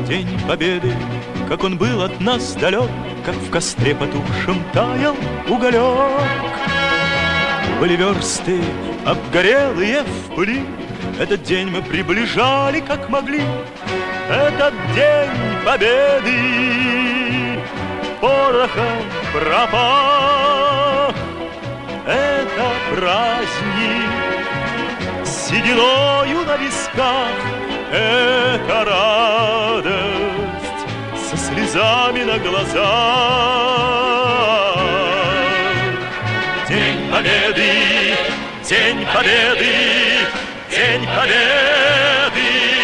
День Победы, как он был от нас далек, как в костре потухшем таял уголек. Были версты обгорелые в пыли, этот день мы приближали как могли. Этот день Победы порохом пропах. Это праздник с сединою на висках, это радость со слезами на глазах. День Победы, День Победы, День Победы.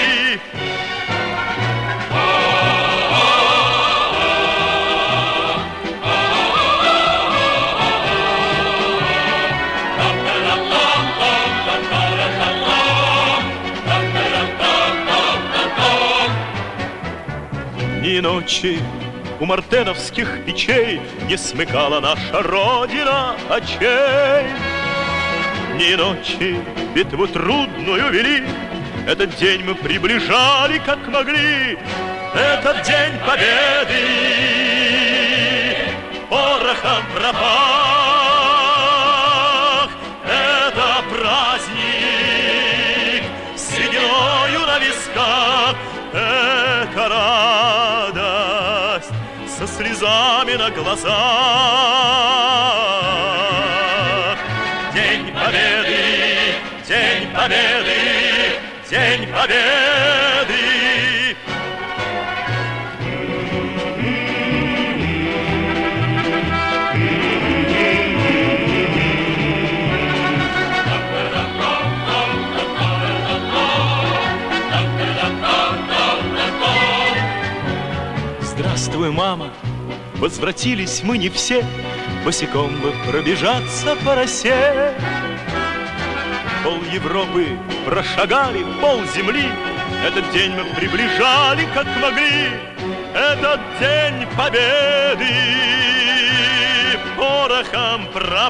Ни ночи у мартеновских печей не смыкала наша Родина очей. Ни ночи битву трудную вели, этот день мы приближали как могли. Этот день Победы порохом пропах. Это праздник с сединою на висках, это радость со слезами на глазах. День Победы, День Победы, День Победы. Здравствуй, мама, возвратились мы не все, босиком бы пробежаться по росе. Пол Европы прошагали, пол земли, этот день мы приближали как могли. Этот день Победы порохом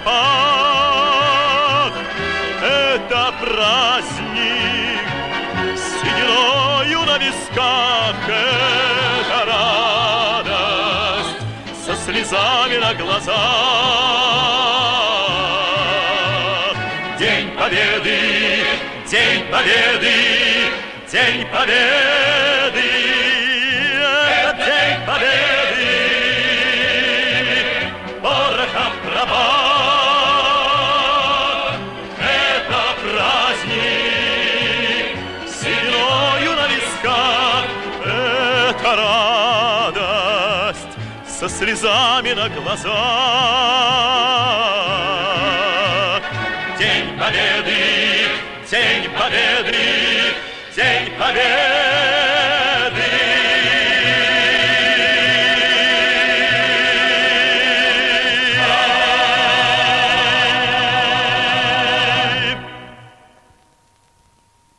пропах. Это праздник с сединою на висках, это радость со слезами на глазах. День Победы, День Победы, День Победы. Это День Победы порохом пропах. Это праздник с сединою на висках, это радость со слезами на глазах. День Победы, День Победы, День Победы.